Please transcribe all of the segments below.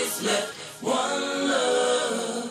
is left? One love.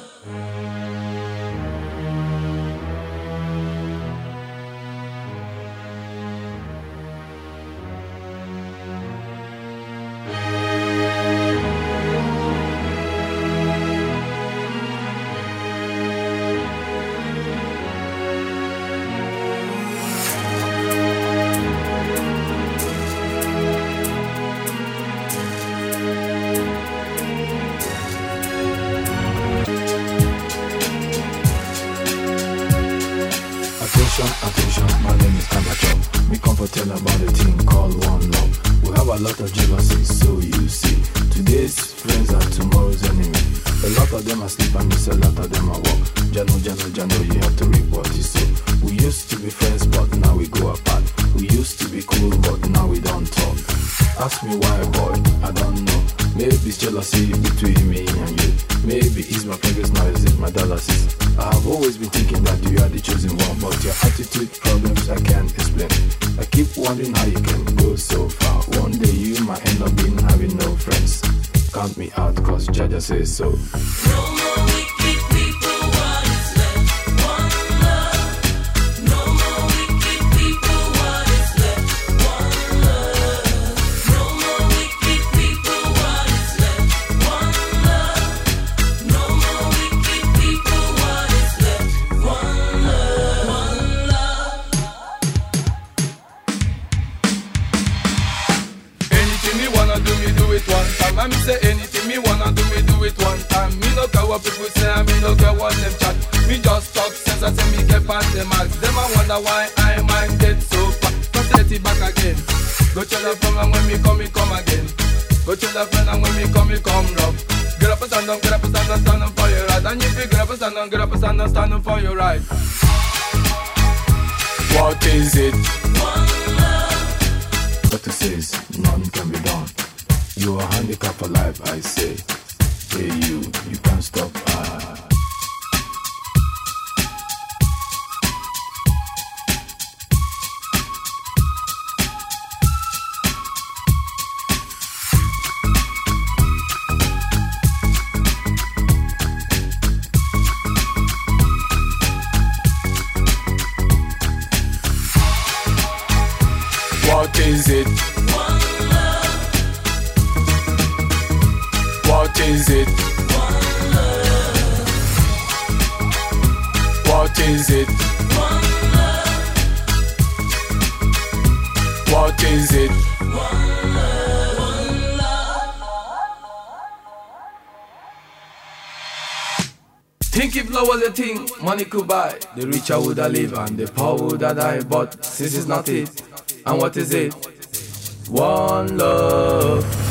Attention, my name is Kambachop. Me come for tell about a thing called one love. We have a lot of jealousy, so you see. Today's friends are tomorrow's enemy. A lot of them are sleep and miss, a lot of them are walk. Jano, you have to reap what you sow. We used to be friends, but now we go apart. We used to be cool, but now we don't talk. Ask me why, boy, I don't know. Maybe it's jealousy between me and you. Maybe it's my fingers now, is it my dialysis? I have always been thinking that you are the chosen one, but your attitude problems I can't explain. I keep wondering how you can go so far. One day you might end up being having no friends. Count me out, cause Jaja says so. No more wicked people, what is left? One love. No more wicked people, what is left? One love. No more wicked people, what is left? One love. No more wicked people, what is left? One love. One love. Anything me wanna do, me do it one time. I me say anything me wanna do, me do it one time. Me no care what people say, and me no care what them chat. Me just talk sense, I say me get past them ask. Them I wonder why I mind get so fat. Just let it back again. Go tell a friend and when me come again. Go tell a friend and when me come rough. Get up and stand up, get up and stand up, stand up for your right. And if you get up and stand up, get up and stand up, stand up for your right. What is it? One love. What to say is none can be done. You are handicapped for life, I say. Hey you can't stop. What is it? One love. What is it? One love. What is it? One love. What is it? One love. One love. Think if love was a thing, money could buy. The richer would have live and the poor would have die. But since it's not it, and what is it? One love.